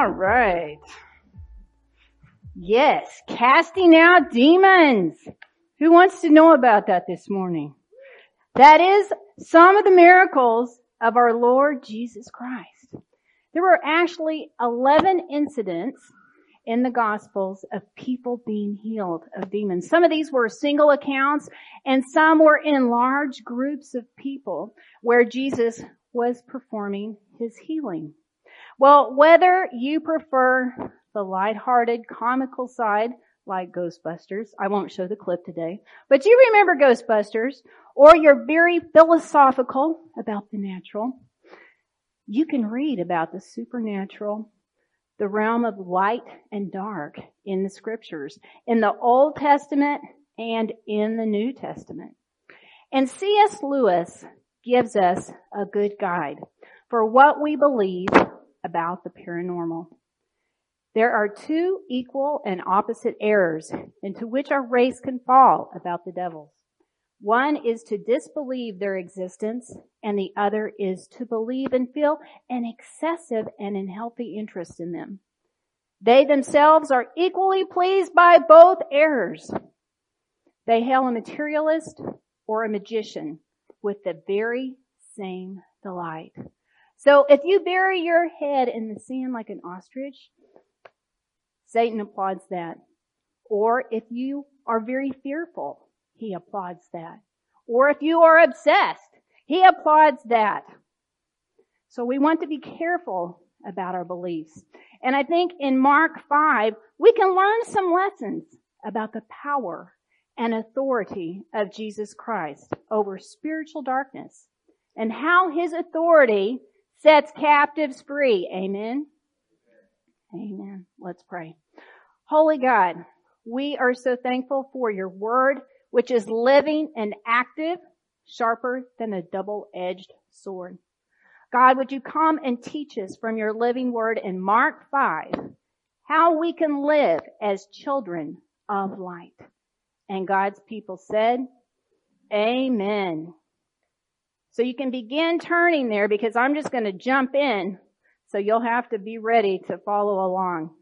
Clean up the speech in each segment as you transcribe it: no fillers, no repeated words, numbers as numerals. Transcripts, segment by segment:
All right. Yes, casting out demons. Who wants to know about that this morning? That is some of the miracles of our Lord Jesus Christ. There were actually 11 incidents in the Gospels of people being healed of demons. Some of these were single accounts, and some were in large groups of people where Jesus was performing his healing. Well, whether you prefer the lighthearted, comical side, like Ghostbusters, I won't show the clip today, but you remember Ghostbusters, or you're very philosophical about the natural, you can read about the supernatural, the realm of light and dark in the scriptures, in the Old Testament and in the New Testament. And C.S. Lewis gives us a good guide for what we believe about the paranormal. There are two equal and opposite errors into which our race can fall about the devils. One is to disbelieve their existence, and the other is to believe and feel an excessive and unhealthy interest in them. They themselves are equally pleased by both errors. They hail a materialist or a magician with the very same delight. So if you bury your head in the sand like an ostrich, Satan applauds that. Or if you are very fearful, he applauds that. Or if you are obsessed, he applauds that. So we want to be careful about our beliefs. And I think in Mark 5, we can learn some lessons about the power and authority of Jesus Christ over spiritual darkness and how his authority sets captives free. Amen? Amen. Let's pray. Holy God, we are so thankful for your word, which is living and active, sharper than a double-edged sword. God, would you come and teach us from your living word in Mark 5 how we can live as children of light. And God's people said, Amen. So you can begin turning there because I'm just going to jump in, so you'll have to be ready to follow along.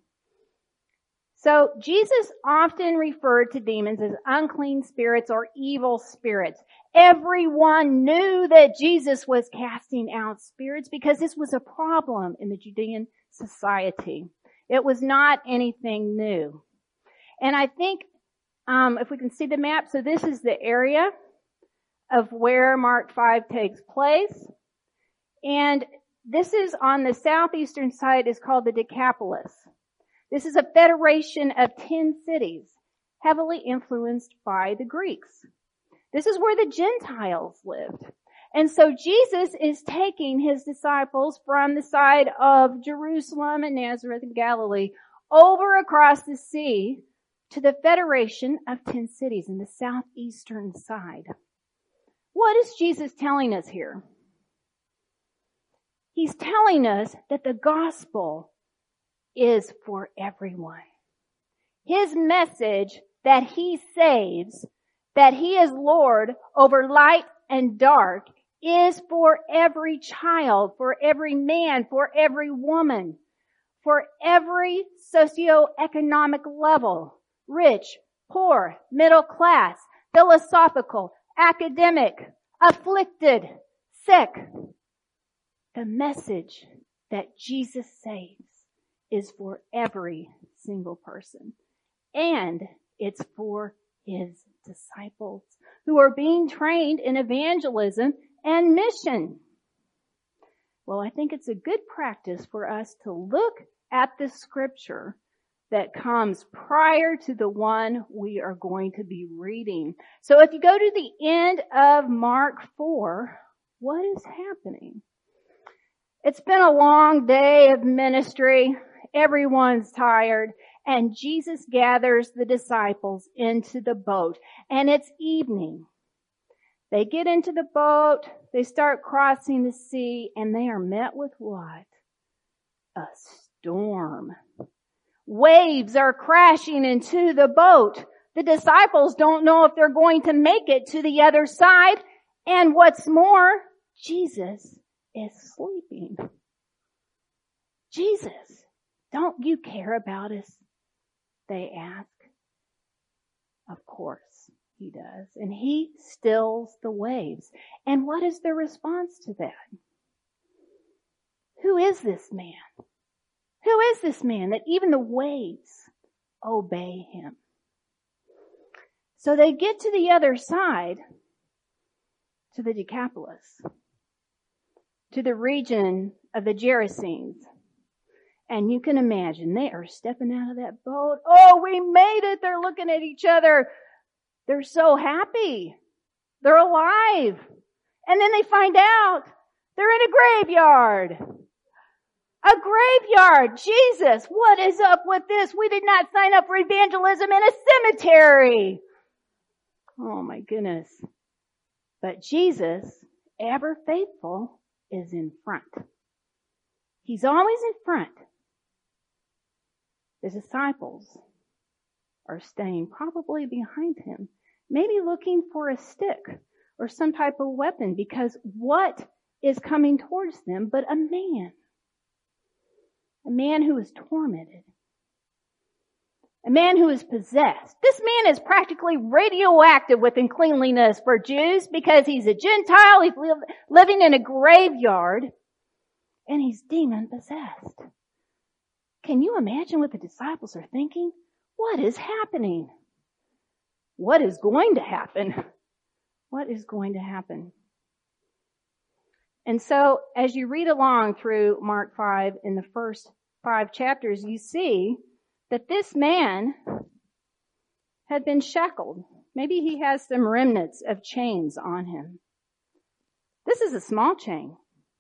So Jesus often referred to demons as unclean spirits or evil spirits. Everyone knew that Jesus was casting out spirits because this was a problem in the Judean society. It was not anything new. And I think, if we can see the map, so this is the area of where Mark 5 takes place. And this is on the southeastern side, is called the Decapolis. This is a federation of 10 cities, heavily influenced by the Greeks. This is where the Gentiles lived. And so Jesus is taking his disciples from the side of Jerusalem and Nazareth and Galilee over across the sea to the federation of 10 cities in the southeastern side. What is Jesus telling us here? He's telling us that the gospel is for everyone. His message that he saves, that he is Lord over light and dark, is for every child, for every man, for every woman, for every socioeconomic level, rich, poor, middle class, philosophical, academic, afflicted, sick. The message that Jesus saves is for every single person. And it's for his disciples who are being trained in evangelism and mission. Well, I think it's a good practice for us to look at the scripture that comes prior to the one we are going to be reading. So if you go to the end of Mark 4, what is happening? It's been a long day of ministry. Everyone's tired. And Jesus gathers the disciples into the boat. And it's evening. They get into the boat. They start crossing the sea. And they are met with what? A storm. Waves are crashing into the boat. The disciples don't know if they're going to make it to the other side. And what's more, Jesus is sleeping. Jesus Don't you care about us? They ask. Of course he does. And he stills the waves. And what is their response to that? Who is this man? Who is this man that even the waves obey him? So they get to the other side, to the Decapolis, to the region of the Gerasenes. And you can imagine they are stepping out of that boat. Oh, we made it. They're looking at each other. They're so happy. They're alive. And then they find out they're in a graveyard. A graveyard. Jesus, what is up with this? We did not sign up for evangelism in a cemetery. Oh my goodness. But Jesus, ever faithful, is in front. He's always in front. The disciples are staying probably behind him, maybe looking for a stick or some type of weapon, because what is coming towards them but a man who is tormented, a man who is possessed. This man is practically radioactive with uncleanliness for Jews because he's a Gentile, he's living in a graveyard, and he's demon possessed. Can you imagine what the disciples are thinking? What is happening? What is going to happen? What is going to happen? And so, as you read along through Mark 5 in the first 5 chapters, you see that this man had been shackled. Maybe he has some remnants of chains on him. This is a small chain.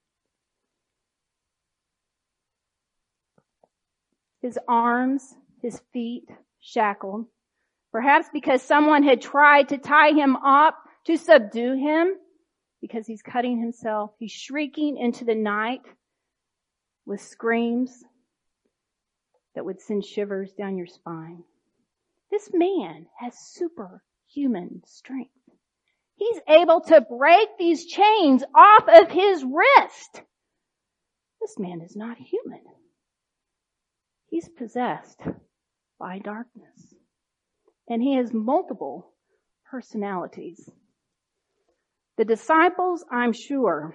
His arms, his feet shackled. Perhaps because someone had tried to tie him up to subdue him, because he's cutting himself. He's shrieking into the night with screams that would send shivers down your spine. This man has superhuman strength. He's able to break these chains off of his wrist. This man is not human. He's possessed by darkness. And he has multiple personalities. The disciples, I'm sure,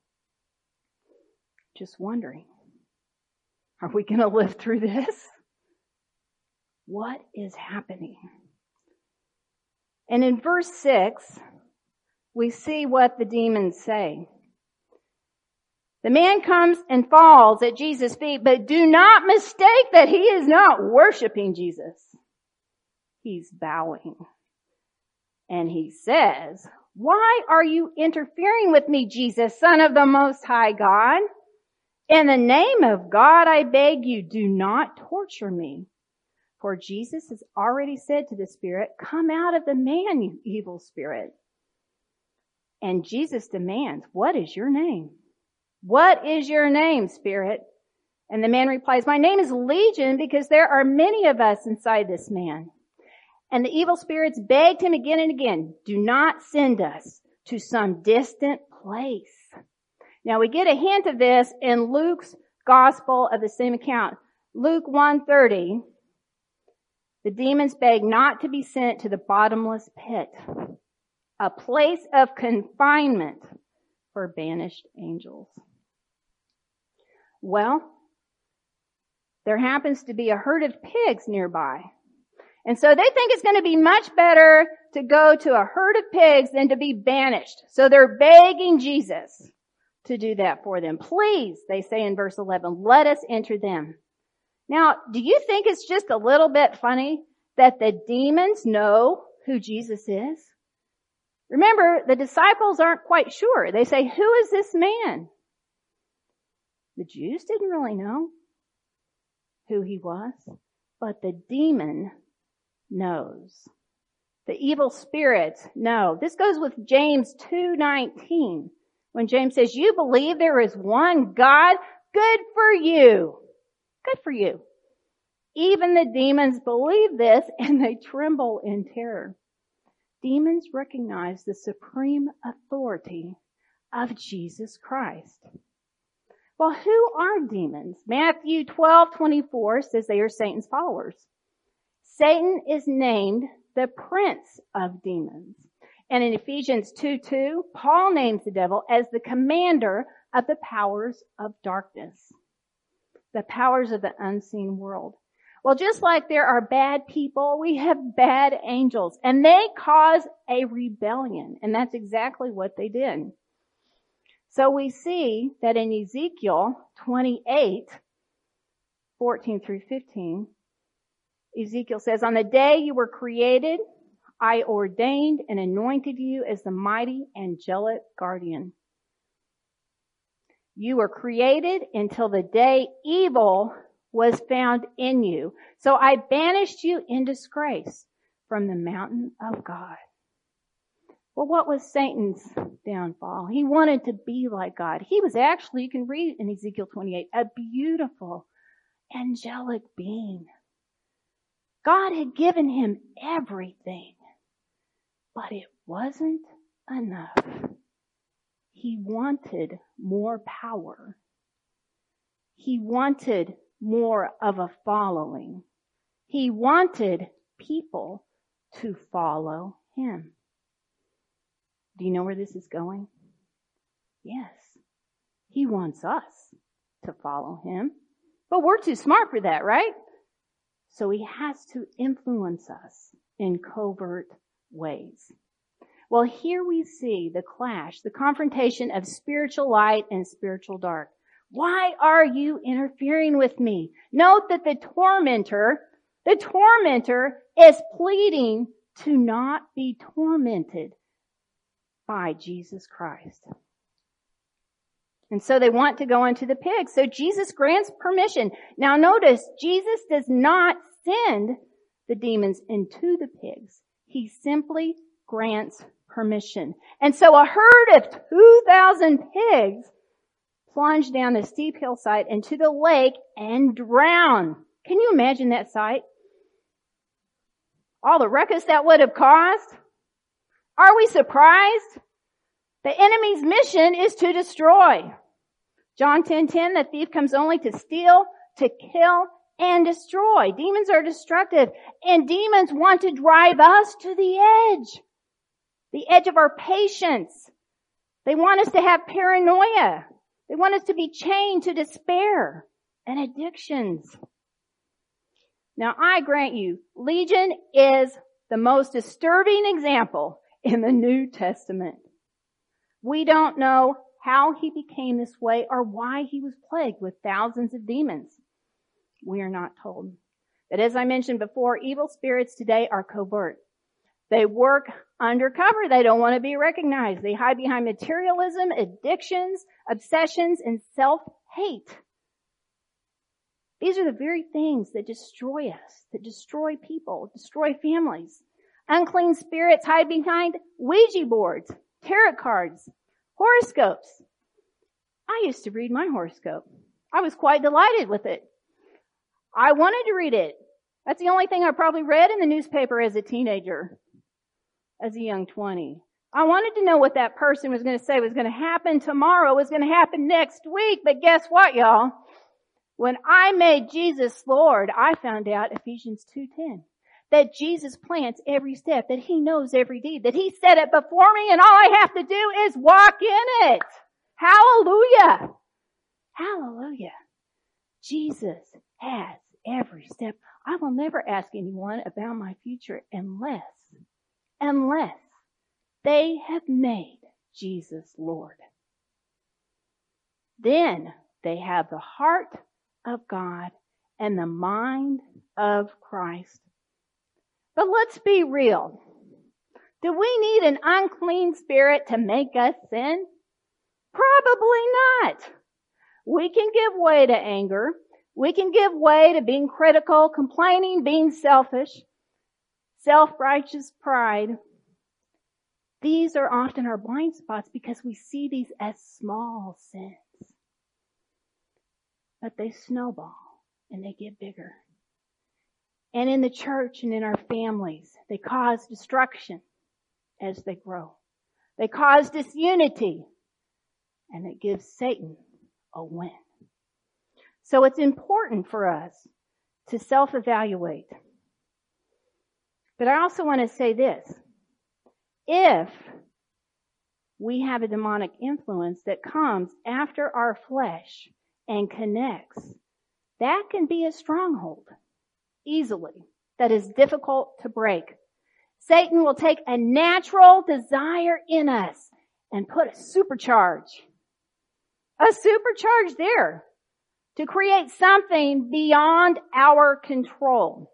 just wondering, are we going to live through this? What is happening? And in verse 6, we see what the demons say. The man comes and falls at Jesus' feet, but do not mistake that he is not worshiping Jesus. He's bowing. And he says, "Why are you interfering with me, Jesus, Son of the Most High God? In the name of God, I beg you, do not torture me." For Jesus has already said to the spirit, "Come out of the man, you evil spirit." And Jesus demands, "What is your name? What is your name, spirit?" And the man replies, "My name is Legion, because there are many of us inside this man." And the evil spirits begged him again and again, "Do not send us to some distant place." Now we get a hint of this in Luke's gospel of the same account. Luke 1:30, the demons beg not to be sent to the bottomless pit, a place of confinement for banished angels. Well, there happens to be a herd of pigs nearby. And so they think it's going to be much better to go to a herd of pigs than to be banished. So they're begging Jesus to do that for them. "Please," they say in verse 11, "let us enter them." Now, do you think it's just a little bit funny that the demons know who Jesus is? Remember, the disciples aren't quite sure. They say, "Who is this man?" The Jews didn't really know who he was, but the demon knows. The evil spirits know. This goes with James 2:19, when James says, "You believe there is one God? Good for you." Good for you. Even the demons believe this, and they tremble in terror. Demons recognize the supreme authority of Jesus Christ. Well, who are demons? Matthew 12:24 says they are Satan's followers. Satan is named the prince of demons. And in Ephesians 2:2, Paul names the devil as the commander of the powers of darkness, the powers of the unseen world. Well, just like there are bad people, we have bad angels, and they cause a rebellion, and that's exactly what they did. So we see that in Ezekiel 28:14 through 15, Ezekiel says, "On the day you were created, I ordained and anointed you as the mighty angelic guardian. You were created until the day evil was found in you. So I banished you in disgrace from the mountain of God." Well, what was Satan's downfall? He wanted to be like God. He was actually, you can read in Ezekiel 28, a beautiful angelic being. God had given him everything, but it wasn't enough. He wanted more power. He wanted more of a following. He wanted people to follow him. Do you know where this is going? Yes. He wants us to follow him, but we're too smart for that, right? So he has to influence us in covert ways. Well, here we see the clash, the confrontation of spiritual light and spiritual dark. Why are you interfering with me? Note that the tormentor is pleading to not be tormented by Jesus Christ. And so they want to go into the pigs. So Jesus grants permission. Now notice, Jesus does not send the demons into the pigs. He simply grants permission. And so a herd of 2,000 pigs plunge down the steep hillside into the lake and drown. Can you imagine that sight? All the ruckus that would have caused? Are we surprised? The enemy's mission is to destroy. John 10:10, the thief comes only to steal, to kill, and destroy. Demons are destructive, and demons want to drive us to the edge of our patience. They want us to have paranoia. They want us to be chained to despair and addictions. Now, I grant you, Legion is the most disturbing example in the New Testament. We don't know how he became this way or why he was plagued with thousands of demons. We are not told. But as I mentioned before, evil spirits today are covert. They work undercover. They don't want to be recognized. They hide behind materialism, addictions, obsessions, and self-hate. These are the very things that destroy us, that destroy people, destroy families. Unclean spirits hide behind Ouija boards, tarot cards, horoscopes. I used to read my horoscope. I was quite delighted with it. I wanted to read it. That's the only thing I probably read in the newspaper as a teenager, as a young 20. I wanted to know what that person was going to say was going to happen tomorrow, was going to happen next week. But guess what, y'all? When I made Jesus Lord, I found out Ephesians 2:10. That Jesus plans every step, that he knows every deed, that he set it before me and all I have to do is walk in it. Hallelujah. Hallelujah. Jesus has every step. I will never ask anyone about my future unless they have made Jesus Lord. Then they have the heart of God and the mind of Christ. But let's be real. Do we need an unclean spirit to make us sin? Probably not. We can give way to anger. We can give way to being critical, complaining, being selfish, self-righteous pride. These are often our blind spots because we see these as small sins. But they snowball and they get bigger. And in the church and in our families, they cause destruction as they grow. They cause disunity, and it gives Satan a win. So it's important for us to self-evaluate. But I also want to say this. If we have a demonic influence that comes after our flesh and connects, that can be a stronghold easily that is difficult to break. Satan will take a natural desire in us and put a supercharge there to create something beyond our control.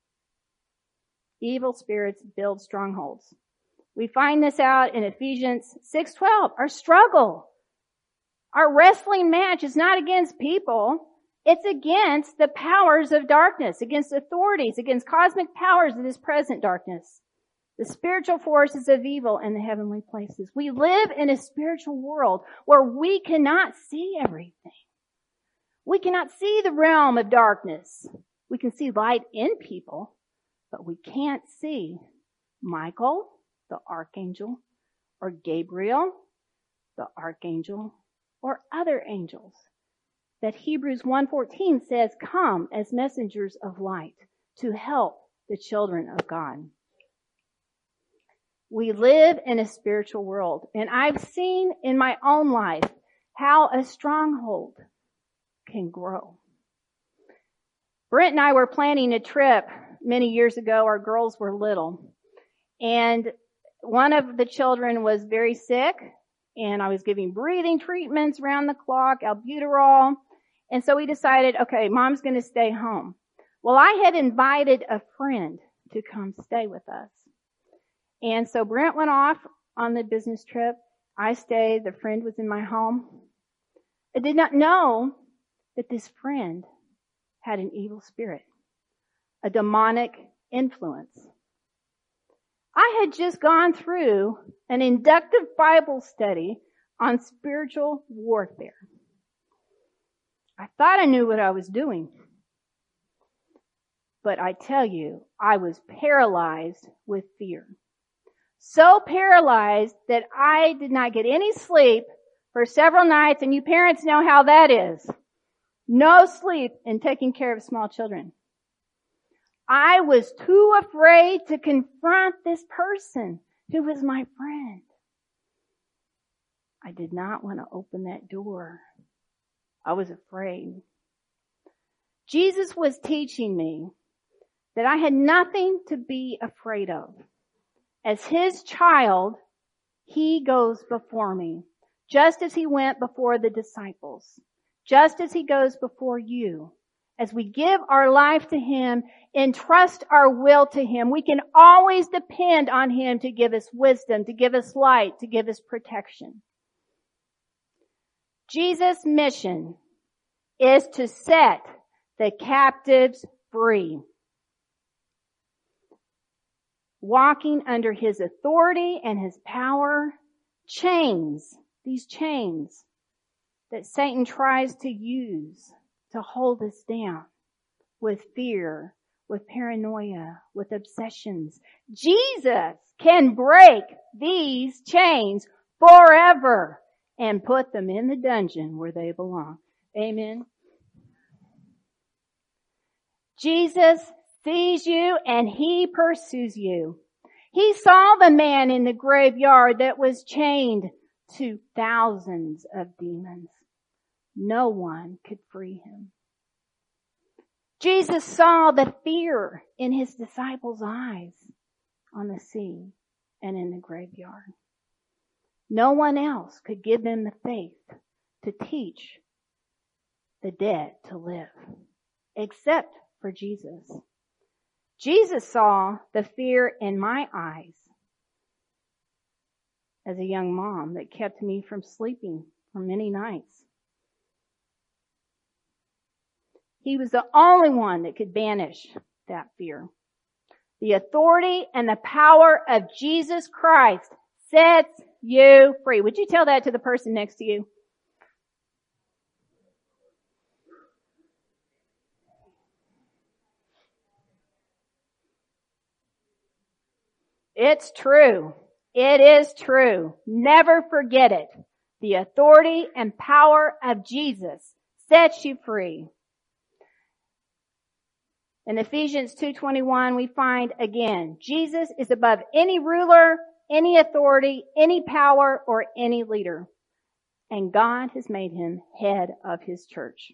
Evil spirits build strongholds. We find this out in Ephesians 6:12. Our struggle, our wrestling match is not against people. It's against the powers of darkness, against authorities, against cosmic powers of this present darkness, the spiritual forces of evil in the heavenly places. We live in a spiritual world where we cannot see everything. We cannot see the realm of darkness. We can see light in people, but we can't see Michael, the archangel, or Gabriel, the archangel, or other angels that Hebrews 1:14 says come as messengers of light to help the children of God. We live in a spiritual world, and I've seen in my own life how a stronghold can grow. Brent and I were planning a trip many years ago. Our girls were little, and one of the children was very sick, and I was giving breathing treatments around the clock, albuterol, and so we decided, okay, Mom's going to stay home. Well, I had invited a friend to come stay with us. And so Brent went off on the business trip. I stayed. The friend was in my home. I did not know that this friend had an evil spirit, a demonic influence. I had just gone through an inductive Bible study on spiritual warfare. I thought I knew what I was doing. But I tell you, I was paralyzed with fear. So paralyzed that I did not get any sleep for several nights, and you parents know how that is. No sleep in taking care of small children. I was too afraid to confront this person who was my friend. I did not want to open that door. I was afraid. Jesus was teaching me that I had nothing to be afraid of. As his child, he goes before me, just as he went before the disciples, just as he goes before you. As we give our life to him, entrust our will to him, we can always depend on him to give us wisdom, to give us light, to give us protection. Jesus' mission is to set the captives free. Walking under his authority and his power, these chains that Satan tries to use to hold us down with fear, with paranoia, with obsessions. Jesus can break these chains forever and put them in the dungeon where they belong. Amen. Jesus sees you and he pursues you. He saw the man in the graveyard that was chained to thousands of demons. No one could free him. Jesus saw the fear in his disciples' eyes on the sea and in the graveyard. No one else could give them the faith to teach the dead to live, except for Jesus. Jesus saw the fear in my eyes as a young mom that kept me from sleeping for many nights. He was the only one that could banish that fear. The authority and the power of Jesus Christ sets you free. Would you tell that to the person next to you? It's true. It is true. Never forget it. The authority and power of Jesus sets you free. In Ephesians 2:21, we find again, Jesus is above any ruler, any authority, any power, or any leader. And God has made him head of his church.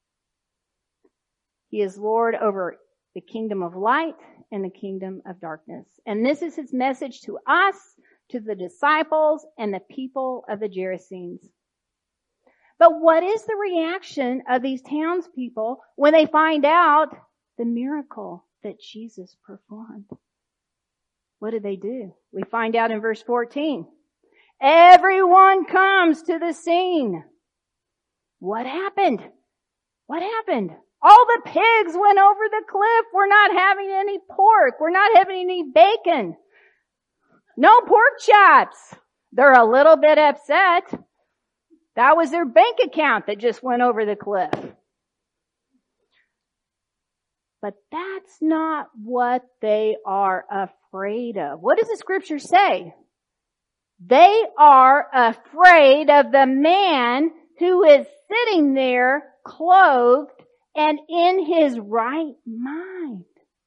He is Lord over the kingdom of light and the kingdom of darkness. And this is his message to us, to the disciples, and the people of the Gerasenes. But what is the reaction of these townspeople when they find out the miracle that Jesus performed? What did they do? We find out in verse 14. Everyone comes to the scene. What happened? What happened? All the pigs went over the cliff. We're not having any pork. We're not having any bacon. No pork chops. They're a little bit upset. That was their bank account that just went over the cliff. But that's not what they are afraid of. What does the scripture say? They are afraid of the man who is sitting there clothed and in his right mind.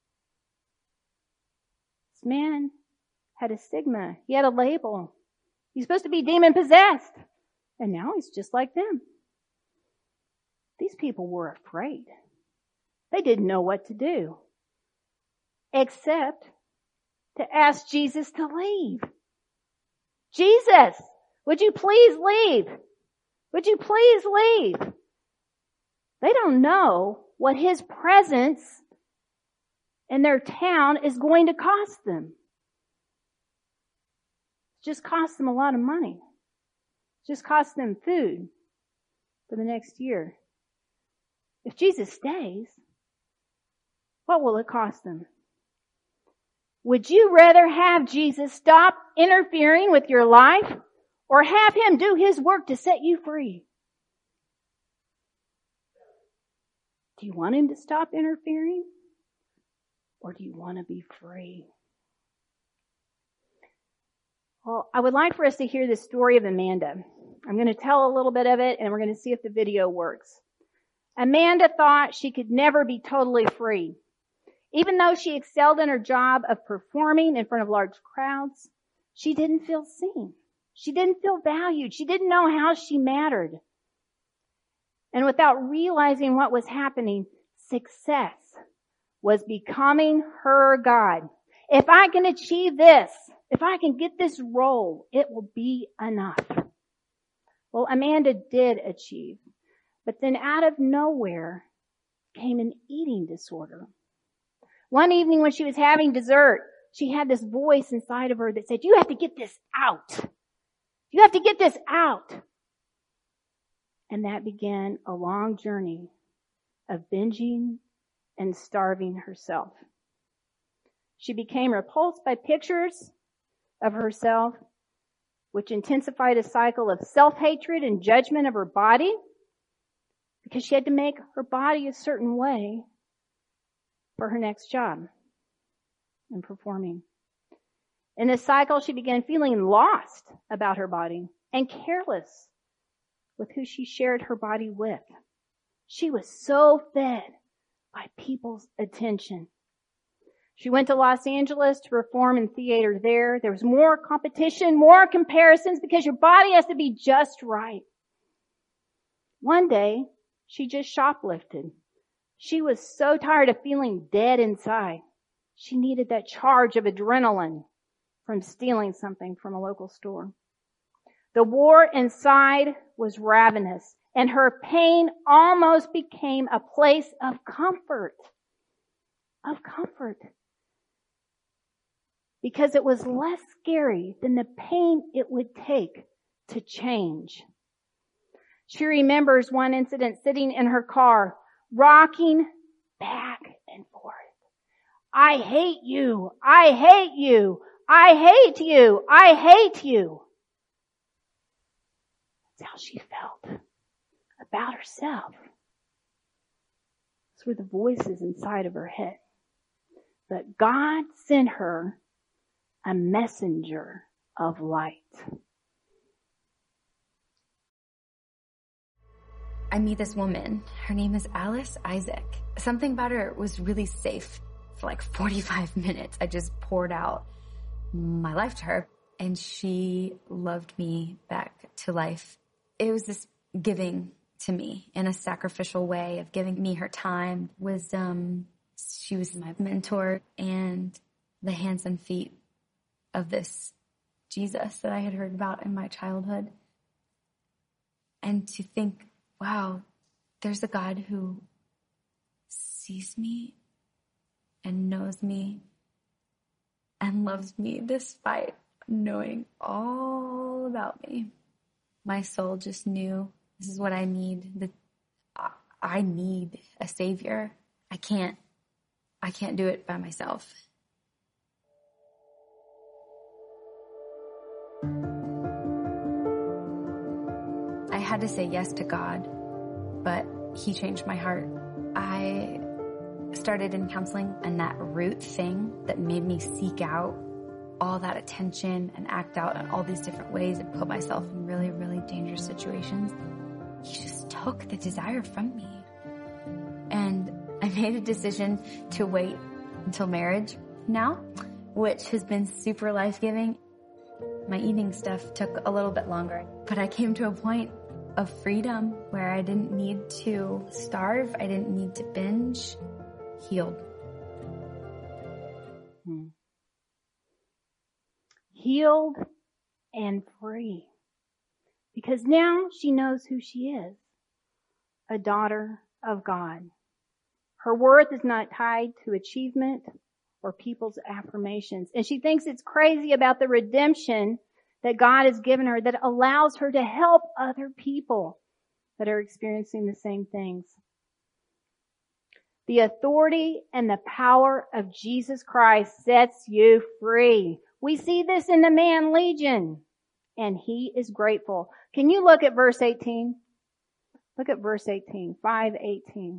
This man had a stigma. He had a label. He's supposed to be demon possessed. And now he's just like them. These people were afraid. They didn't know what to do. Except to ask Jesus to leave. Jesus, would you please leave? Would you please leave? They don't know what his presence in their town is going to cost them. It just costs them a lot of money. It just costs them food for the next year. If Jesus stays, what will it cost them? Would you rather have Jesus stop interfering with your life or have him do his work to set you free? Do you want him to stop interfering or do you want to be free? Well, I would like for us to hear the story of Amanda. I'm going to tell a little bit of it and we're going to see if the video works. Amanda thought she could never be totally free. Even though she excelled in her job of performing in front of large crowds, she didn't feel seen. She didn't feel valued. She didn't know how she mattered. And without realizing what was happening, success was becoming her God. If I can achieve this, if I can get this role, it will be enough. Well, Amanda did achieve. But then out of nowhere came an eating disorder. One evening when she was having dessert, she had this voice inside of her that said, you have to get this out. You have to get this out. And that began a long journey of binging and starving herself. She became repulsed by pictures of herself, which intensified a cycle of self-hatred and judgment of her body because she had to make her body a certain way for her next job and performing. In this cycle, she began feeling lost about her body and careless with who she shared her body with. She was so fed by people's attention. She went to Los Angeles to perform in theater there. There was more competition, more comparisons because your body has to be just right. One day, she just shoplifted. She was so tired of feeling dead inside. She needed that charge of adrenaline from stealing something from a local store. The war inside was ravenous, and her pain almost became a place of comfort. Of comfort. Because it was less scary than the pain it would take to change. She remembers one incident sitting in her car, rocking back and forth. I hate you. I hate you. I hate you. I hate you. That's how she felt about herself. Those were the voices inside of her head. But God sent her a messenger of light. I meet this woman. Her name is Alice Isaac. something about her was really safe. For like 45 minutes, I just poured out my life to her, and she loved me back to life. It was this giving to me in a sacrificial way of giving me her time, wisdom. She was my mentor and the hands and feet of this Jesus that I had heard about in my childhood. And to think, wow, there's a God who sees me and knows me and loves me despite knowing all about me. My soul just knew this is what I need. That I need a savior. I can't do it by myself. I had to say yes to God, but he changed my heart. I started in counseling, and that root thing that made me seek out all that attention and act out in all these different ways and put myself in really, really dangerous situations, he just took the desire from me. And I made a decision to wait until marriage now, which has been super life-giving. My eating stuff took a little bit longer, but I came to a point of freedom where I didn't need to starve. I didn't need to binge. Healed. Healed and free. Because now she knows who she is. A daughter of God. Her worth is not tied to achievement or people's affirmations. And she thinks it's crazy about the redemption that God has given her that allows her to help other people that are experiencing the same things. The authority and the power of Jesus Christ sets you free. We see this in the man Legion, and he is grateful. Can you look at verse 18? Look at verse 18, 5:18.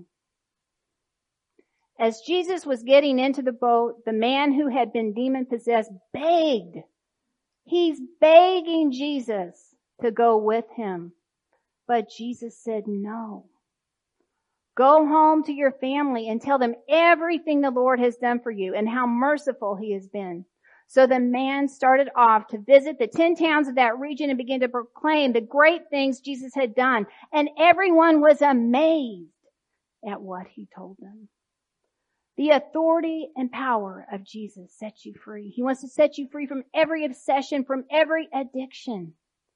As Jesus was getting into the boat, the man who had been demon-possessed begged. He's begging Jesus to go with him. But Jesus said no. Go home to your family and tell them everything the Lord has done for you and how merciful he has been. So the man started off to visit the 10 towns of that region and began to proclaim the great things Jesus had done. And everyone was amazed at what he told them. The authority and power of Jesus sets you free. He wants to set you free from every obsession, from every addiction.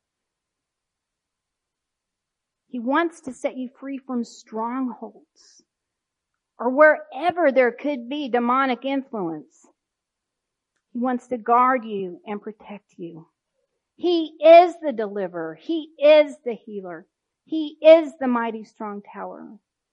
He wants to set you free from strongholds or wherever there could be demonic influence. He wants to guard you and protect you. He is the deliverer. He is the healer. He is the mighty strong tower.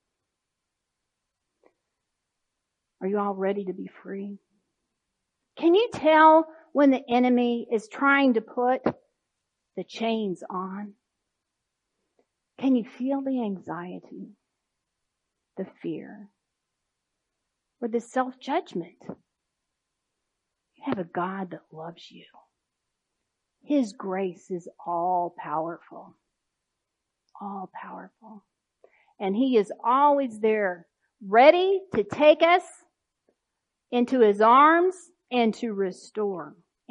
Are you all ready to be free? Can you tell when the enemy is trying to put the chains on? Can you feel the anxiety, the fear, or the self-judgment? You have a God that loves you. His grace is all powerful. All powerful. And he is always there, ready to take us into his arms and to restore.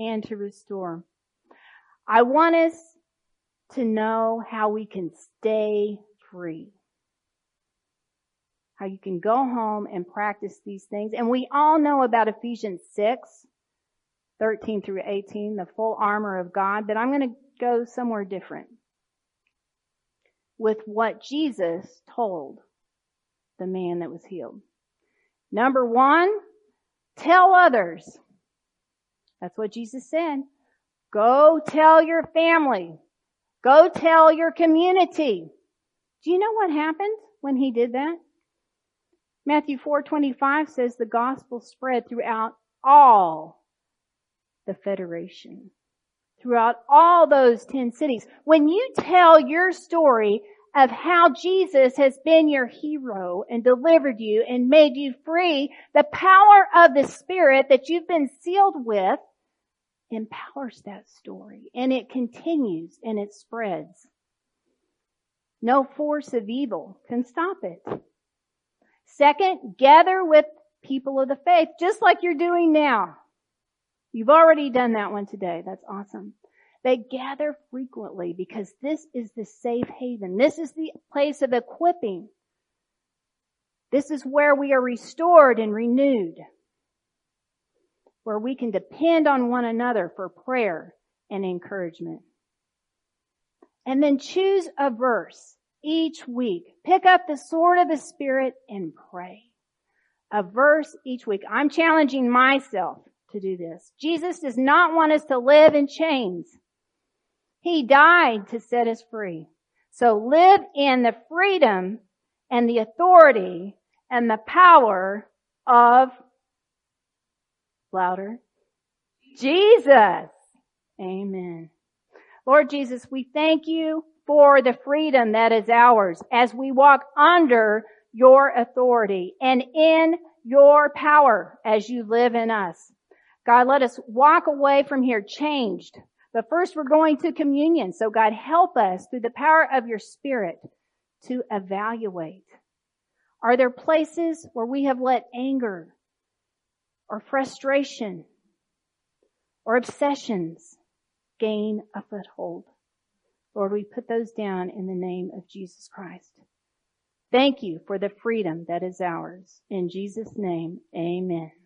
I want us to know how we can stay free. How you can go home and practice these things. And we all know about Ephesians 6:13 through 18, the full armor of God, but I'm going to go somewhere different with what Jesus told the man that was healed. Number 1, tell others. That's what Jesus said. Go tell your family. Go tell your community. Do you know what happened when he did that? Matthew 4:25 says the gospel spread throughout all the federation, throughout all those 10 cities. When you tell your story of how Jesus has been your hero and delivered you and made you free, the power of the Spirit that you've been sealed with empowers that story, and it continues and it spreads. No force of evil can stop it. Second, gather with people of the faith, just like you're doing now. You've already done that one today. That's awesome. They gather frequently because this is the safe haven. This is the place of equipping. This is where we are restored and renewed, where we can depend on one another for prayer and encouragement. And then choose a verse each week. Pick up the sword of the Spirit and pray. A verse each week. I'm challenging myself to do this. Jesus does not want us to live in chains. He died to set us free. So live in the freedom and the authority and the power of, louder, Jesus. Amen. Lord Jesus, we thank you for the freedom that is ours as we walk under your authority and in your power as you live in us. God, let us walk away from here changed. But first we're going to communion. So God, help us through the power of your Spirit to evaluate. Are there places where we have let anger or frustration or obsessions gain a foothold? Lord, we put those down in the name of Jesus Christ. Thank you for the freedom that is ours. In Jesus' name, amen.